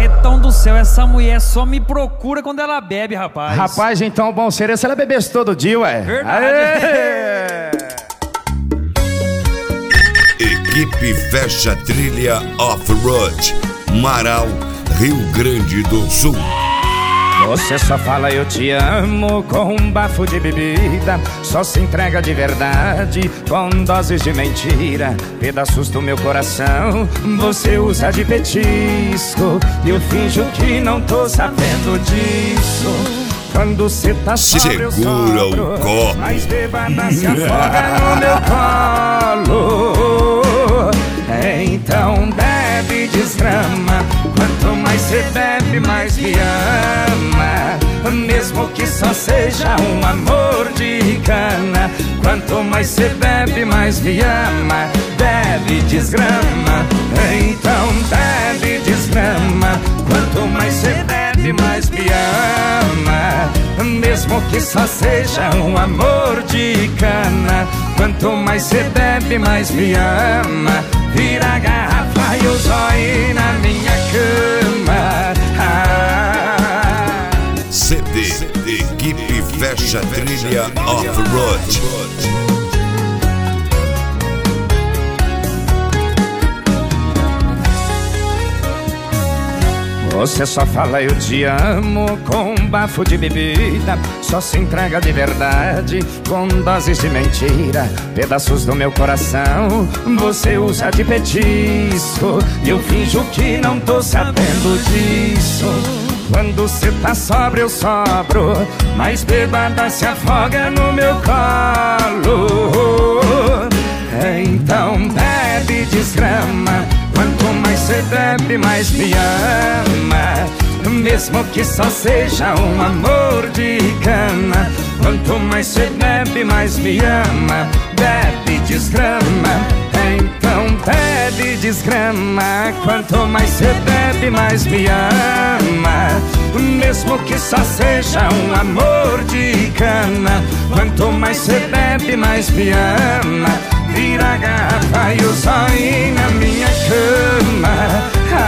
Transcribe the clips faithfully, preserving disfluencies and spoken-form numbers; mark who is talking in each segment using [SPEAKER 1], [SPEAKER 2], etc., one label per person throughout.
[SPEAKER 1] Netão do céu, essa mulher só me procura quando ela bebe, rapaz.
[SPEAKER 2] Rapaz, então bom seria se ela bebesse todo dia, ué.
[SPEAKER 1] Verdade.
[SPEAKER 2] Aê!
[SPEAKER 3] Equipe Fecha Trilha Off-Road, Marau, Rio Grande do Sul.
[SPEAKER 2] Você só fala eu te amo com um bafo de bebida. Só se entrega de verdade com doses de mentira. Pedaços do meu coração você usa de petisco. E eu finjo que não tô sabendo disso. Quando cê tá sóbrio, eu
[SPEAKER 3] Segura
[SPEAKER 2] sobro,
[SPEAKER 3] o copo.
[SPEAKER 2] mas bêbada se afoga no meu colo. Então bebe e desgrama. Quanto mais cê bebe, mais me ama. Mesmo que só seja um amor de cana. Quanto mais cê bebe, mais me ama. Bebe e desgrama. Então bebe e desgrama. Quanto mais cê bebe, mais me ama. Mesmo que só seja um amor de cana. Quanto mais cê bebe, mais me ama. Vira a garrafa e o zóio na minha cama. Ah.
[SPEAKER 3] C D Equipe Fecha Trilha Off-Road.
[SPEAKER 2] Você só fala eu te amo com um bafo de bebida. Só se entrega de verdade com doses de mentira. Pedaços do meu coração você usa de petisco. E eu finjo que não tô sabendo disso. Quando cê tá sóbrio, eu sobro, mas bêbada se afoga no meu colo. Então bebe e desgrama. Quanto mais cê bebe, mais me ama. Mesmo que só seja um amor de cana. Quanto mais cê bebe, mais me ama. Bebe e desgrama. Então bebe e desgrama. Quanto mais cê bebe, mais me ama. Mesmo que só seja um amor de cana. Quanto mais cê bebe, mais me ama. Vira a garrafa e o zóio na minha cama.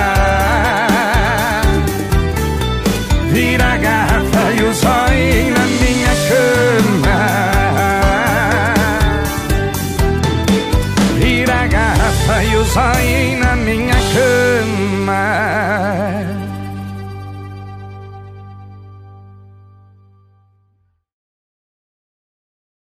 [SPEAKER 2] Ah. Vira a garrafa e o zóio na minha cama. Vira a garrafa e o zóio na